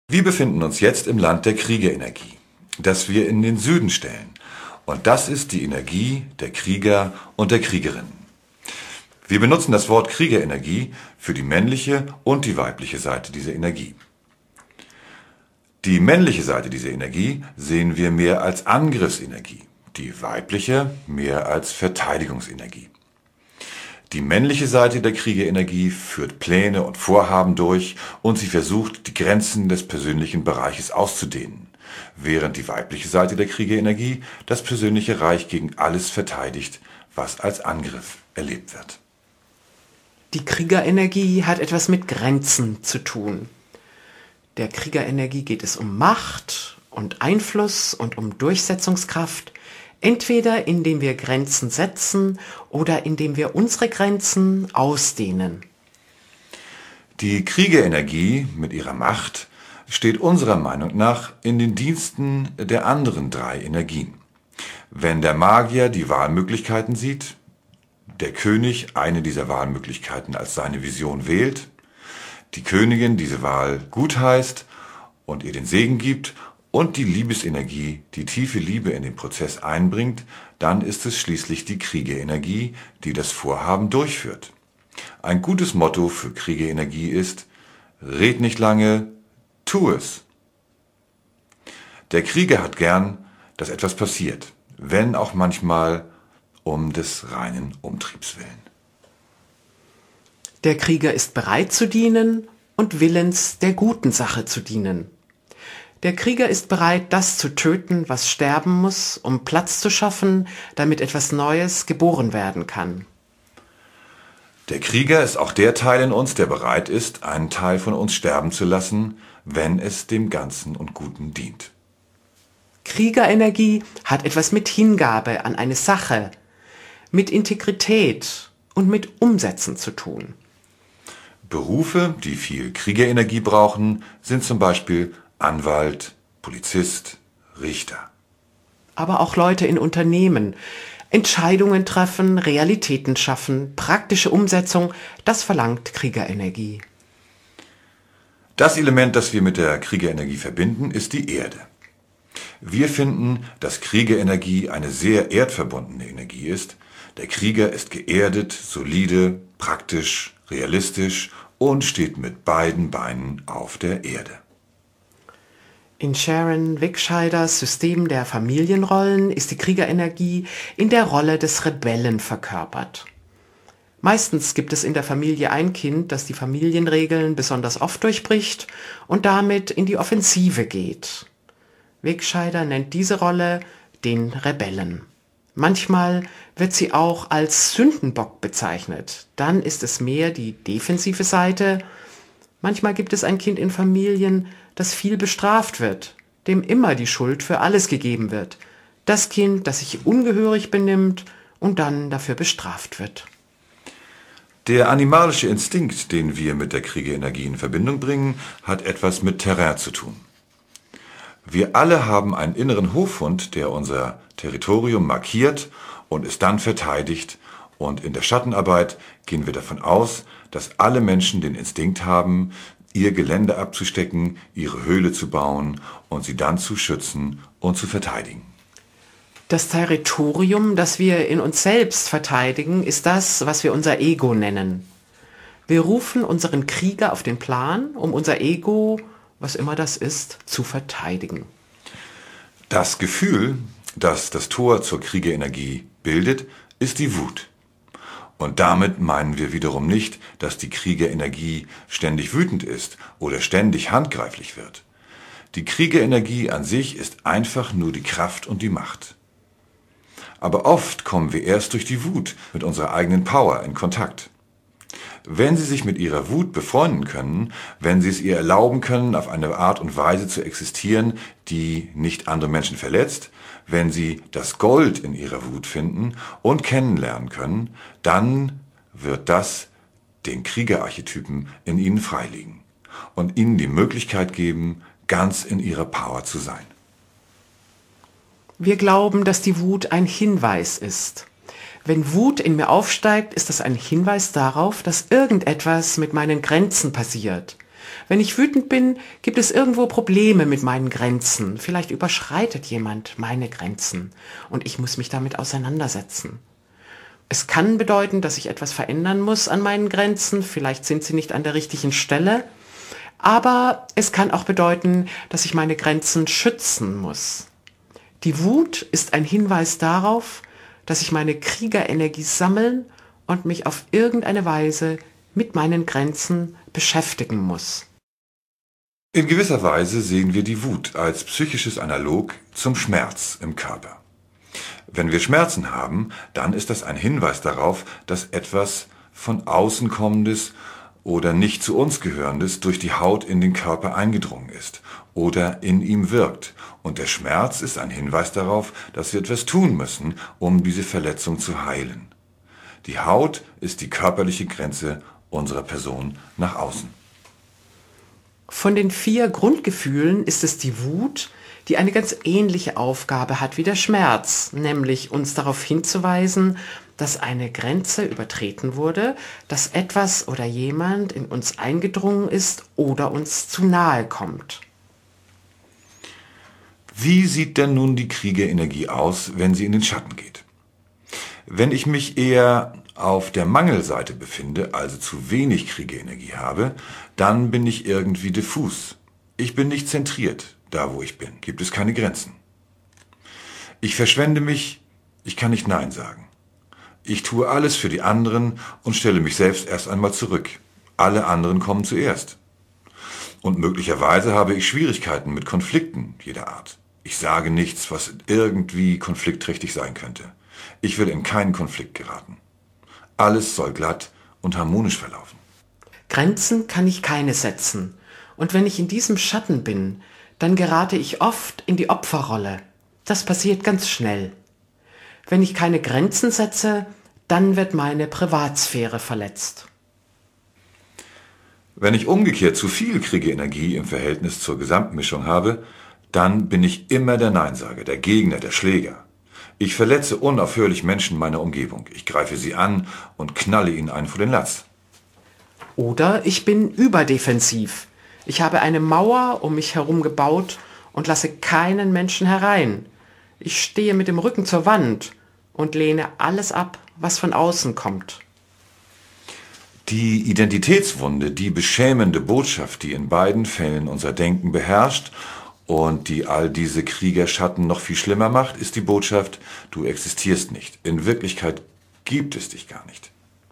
Wir befinden uns jetzt im Land der Kriegerenergie, das wir in den Süden stellen. Und das ist die Energie der Krieger und der Kriegerinnen. Wir benutzen das Wort Kriegerenergie für die männliche und die weibliche Seite dieser Energie. Die männliche Seite dieser Energie sehen wir mehr als Angriffsenergie, die weibliche mehr als Verteidigungsenergie. Die männliche Seite der Kriegerenergie führt Pläne und Vorhaben durch und sie versucht, die Grenzen des persönlichen Bereiches auszudehnen, während die weibliche Seite der Kriegerenergie das persönliche Reich gegen alles verteidigt, was als Angriff erlebt wird. Die Kriegerenergie hat etwas mit Grenzen zu tun. Der Kriegerenergie geht es um Macht und Einfluss und um Durchsetzungskraft, entweder indem wir Grenzen setzen oder indem wir unsere Grenzen ausdehnen. Die Kriegerenergie mit ihrer Macht steht unserer Meinung nach in den Diensten der anderen drei Energien. Wenn der Magier die Wahlmöglichkeiten sieht, der König eine dieser Wahlmöglichkeiten als seine Vision wählt, die Königin diese Wahl gutheißt und ihr den Segen gibt und die Liebesenergie die tiefe Liebe in den Prozess einbringt, dann ist es schließlich die Kriegerenergie, die das Vorhaben durchführt. Ein gutes Motto für Kriegerenergie ist: Red nicht lange, tu es. Der Krieger hat gern, dass etwas passiert, wenn auch manchmal um des reinen Umtriebs willen. Der Krieger ist bereit zu dienen und willens, der guten Sache zu dienen. Der Krieger ist bereit, das zu töten, was sterben muss, um Platz zu schaffen, damit etwas Neues geboren werden kann. Der Krieger ist auch der Teil in uns, der bereit ist, einen Teil von uns sterben zu lassen, wenn es dem Ganzen und Guten dient. Kriegerenergie hat etwas mit Hingabe an eine Sache, mit Integrität und mit Umsetzen zu tun. Berufe, die viel Kriegerenergie brauchen, sind zum Beispiel Anwalt, Polizist, Richter. Aber auch Leute in Unternehmen. Entscheidungen treffen, Realitäten schaffen, praktische Umsetzung, das verlangt Kriegerenergie. Das Element, das wir mit der Kriegerenergie verbinden, ist die Erde. Wir finden, dass Kriegerenergie eine sehr erdverbundene Energie ist. Der Krieger ist geerdet, solide, praktisch, realistisch und steht mit beiden Beinen auf der Erde. In Sharon Wegscheiders System der Familienrollen ist die Kriegerenergie in der Rolle des Rebellen verkörpert. Meistens gibt es in der Familie ein Kind, das die Familienregeln besonders oft durchbricht und damit in die Offensive geht. Wegscheider nennt diese Rolle den Rebellen. Manchmal wird sie auch als Sündenbock bezeichnet. Dann ist es mehr die defensive Seite. Manchmal gibt es ein Kind in Familien, das viel bestraft wird, dem immer die Schuld für alles gegeben wird. Das Kind, das sich ungehörig benimmt und dann dafür bestraft wird. Der animalische Instinkt, den wir mit der Kriegerenergie in Verbindung bringen, hat etwas mit Terrain zu tun. Wir alle haben einen inneren Hofhund, der unser Territorium markiert und es dann verteidigt, und in der Schattenarbeit gehen wir davon aus, dass alle Menschen den Instinkt haben, ihr Gelände abzustecken, ihre Höhle zu bauen und sie dann zu schützen und zu verteidigen. Das Territorium, das wir in uns selbst verteidigen, ist das, was wir unser Ego nennen. Wir rufen unseren Krieger auf den Plan, um unser Ego, was immer das ist, zu verteidigen. Das Gefühl, das das Tor zur Kriegerenergie bildet, ist die Wut. Und damit meinen wir wiederum nicht, dass die Kriegerenergie ständig wütend ist oder ständig handgreiflich wird. Die Kriegerenergie an sich ist einfach nur die Kraft und die Macht. Aber oft kommen wir erst durch die Wut mit unserer eigenen Power in Kontakt. Wenn Sie sich mit Ihrer Wut befreunden können, wenn Sie es ihr erlauben können, auf eine Art und Weise zu existieren, die nicht andere Menschen verletzt, wenn Sie das Gold in Ihrer Wut finden und kennenlernen können, dann wird das den Kriegerarchetypen in Ihnen freilegen und Ihnen die Möglichkeit geben, ganz in Ihrer Power zu sein. Wir glauben, dass die Wut ein Hinweis ist. Wenn Wut in mir aufsteigt, ist das ein Hinweis darauf, dass irgendetwas mit meinen Grenzen passiert. Wenn ich wütend bin, gibt es irgendwo Probleme mit meinen Grenzen. Vielleicht überschreitet jemand meine Grenzen und ich muss mich damit auseinandersetzen. Es kann bedeuten, dass ich etwas verändern muss an meinen Grenzen. Vielleicht sind sie nicht an der richtigen Stelle. Aber es kann auch bedeuten, dass ich meine Grenzen schützen muss. Die Wut ist ein Hinweis darauf, dass ich meine Kriegerenergie sammeln und mich auf irgendeine Weise mit meinen Grenzen beschäftigen muss. In gewisser Weise sehen wir die Wut als psychisches Analog zum Schmerz im Körper. Wenn wir Schmerzen haben, dann ist das ein Hinweis darauf, dass etwas von außen kommendes oder nicht zu uns gehörendes durch die Haut in den Körper eingedrungen ist oder in ihm wirkt. Und der Schmerz ist ein Hinweis darauf, dass wir etwas tun müssen, um diese Verletzung zu heilen. Die Haut ist die körperliche Grenze unserer Person nach außen. Von den 4 Grundgefühlen ist es die Wut, die eine ganz ähnliche Aufgabe hat wie der Schmerz, nämlich uns darauf hinzuweisen, dass eine Grenze übertreten wurde, dass etwas oder jemand in uns eingedrungen ist oder uns zu nahe kommt. Wie sieht denn nun die Kriegerenergie aus, wenn sie in den Schatten geht? Wenn ich mich eher auf der Mangelseite befinde, also zu wenig Kriegerenergie habe, dann bin ich irgendwie diffus. Ich bin nicht zentriert, da wo ich bin. Gibt es keine Grenzen. Ich verschwende mich, ich kann nicht Nein sagen. Ich tue alles für die anderen und stelle mich selbst erst einmal zurück. Alle anderen kommen zuerst. Und möglicherweise habe ich Schwierigkeiten mit Konflikten jeder Art. Ich sage nichts, was irgendwie konfliktträchtig sein könnte. Ich will in keinen Konflikt geraten. Alles soll glatt und harmonisch verlaufen. Grenzen kann ich keine setzen. Und wenn ich in diesem Schatten bin, dann gerate ich oft in die Opferrolle. Das passiert ganz schnell. Wenn ich keine Grenzen setze, dann wird meine Privatsphäre verletzt. Wenn ich umgekehrt zu viel Kriegerenergie im Verhältnis zur Gesamtmischung habe, dann bin ich immer der Neinsager, der Gegner, der Schläger. Ich verletze unaufhörlich Menschen meiner Umgebung. Ich greife sie an und knalle ihnen einen vor den Latz. Oder ich bin überdefensiv. Ich habe eine Mauer um mich herum gebaut und lasse keinen Menschen herein. Ich stehe mit dem Rücken zur Wand und lehne alles ab, was von außen kommt. Die Identitätswunde, die beschämende Botschaft, die in beiden Fällen unser Denken beherrscht und die all diese Kriegerschatten noch viel schlimmer macht, ist die Botschaft, du existierst nicht. In Wirklichkeit gibt es dich gar nicht.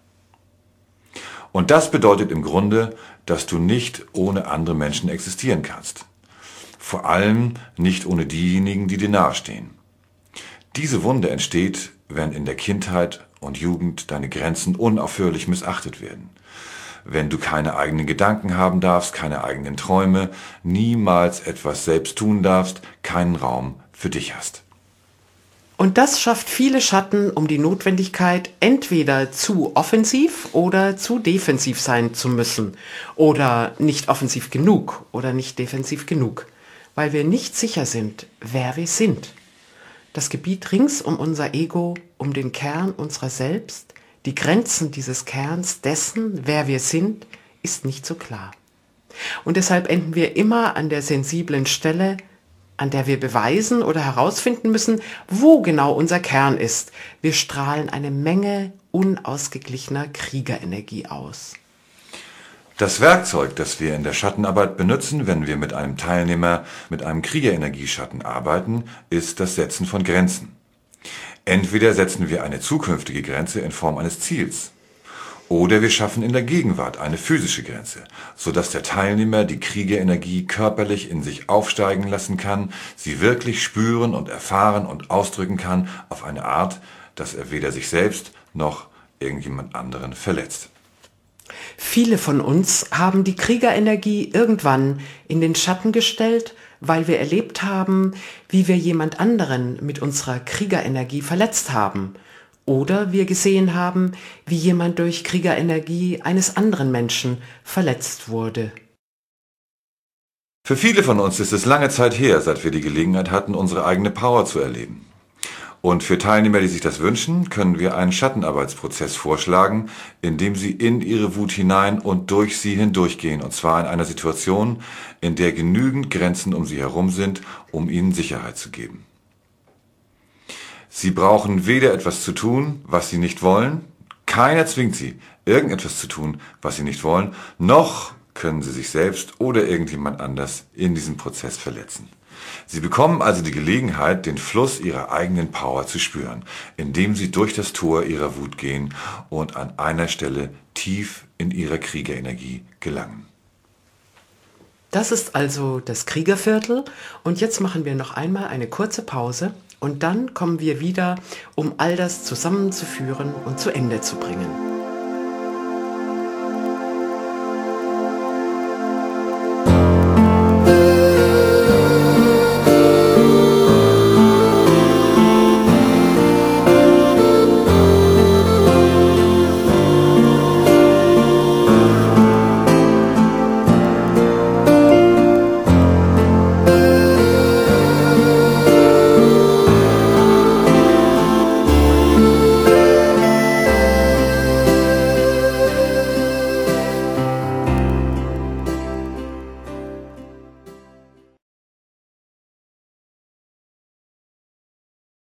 Und das bedeutet im Grunde, dass du nicht ohne andere Menschen existieren kannst. Vor allem nicht ohne diejenigen, die dir nahestehen. Diese Wunde entsteht, wenn in der Kindheit und Jugend deine Grenzen unaufhörlich missachtet werden. Wenn du keine eigenen Gedanken haben darfst, keine eigenen Träume, niemals etwas selbst tun darfst, keinen Raum für dich hast. Und das schafft viele Schatten um die Notwendigkeit, entweder zu offensiv oder zu defensiv sein zu müssen. Oder nicht offensiv genug oder nicht defensiv genug. Weil wir nicht sicher sind, wer wir sind. Das Gebiet rings um unser Ego, um den Kern unserer selbst, die Grenzen dieses Kerns dessen, wer wir sind, ist nicht so klar. Und deshalb enden wir immer an der sensiblen Stelle, an der wir beweisen oder herausfinden müssen, wo genau unser Kern ist. Wir strahlen eine Menge unausgeglichener Kriegerenergie aus. Das Werkzeug, das wir in der Schattenarbeit benutzen, wenn wir mit einem Teilnehmer mit einem Kriegerenergieschatten arbeiten, ist das Setzen von Grenzen. Entweder setzen wir eine zukünftige Grenze in Form eines Ziels, oder wir schaffen in der Gegenwart eine physische Grenze, sodass der Teilnehmer die Kriegerenergie körperlich in sich aufsteigen lassen kann, sie wirklich spüren und erfahren und ausdrücken kann auf eine Art, dass er weder sich selbst noch irgendjemand anderen verletzt. Viele von uns haben die Kriegerenergie irgendwann in den Schatten gestellt, weil wir erlebt haben, wie wir jemand anderen mit unserer Kriegerenergie verletzt haben. Oder wir gesehen haben, wie jemand durch Kriegerenergie eines anderen Menschen verletzt wurde. Für viele von uns ist es lange Zeit her, seit wir die Gelegenheit hatten, unsere eigene Power zu erleben. Und für Teilnehmer, die sich das wünschen, können wir einen Schattenarbeitsprozess vorschlagen, in dem sie in ihre Wut hinein und durch sie hindurchgehen. Und zwar in einer Situation, in der genügend Grenzen um sie herum sind, um ihnen Sicherheit zu geben. Sie brauchen weder etwas zu tun, was sie nicht wollen, keiner zwingt sie, irgendetwas zu tun, was sie nicht wollen, noch können sie sich selbst oder irgendjemand anders in diesem Prozess verletzen. Sie bekommen also die Gelegenheit, den Fluss ihrer eigenen Power zu spüren, indem sie durch das Tor ihrer Wut gehen und an einer Stelle tief in ihrer Kriegerenergie gelangen. Das ist also das Kriegerviertel und jetzt machen wir noch einmal eine kurze Pause und dann kommen wir wieder, um all das zusammenzuführen und zu Ende zu bringen.